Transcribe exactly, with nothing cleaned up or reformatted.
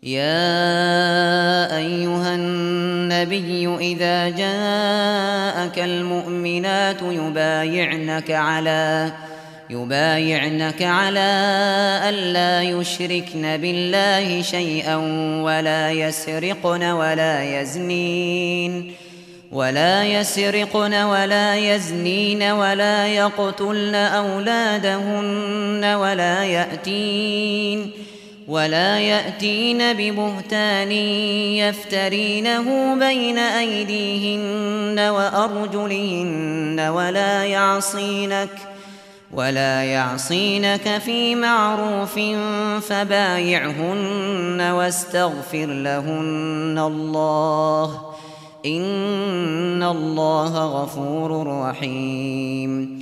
يا أيها النبي إذا جاءك المؤمنات يبايعنك على يبايعنك على ألا يشركن بالله شيئا ولا يسرقن ولا يزنين ولا يسرقن ولا يزنين ولا يقتلن أولادهن ولا يأتين ولا يأتين ببهتان يفترينه بين أيديهن وأرجلهن ولا يعصينك ولا يعصينك في معروف فبايعهن واستغفر لهن الله إن الله غفور رحيم.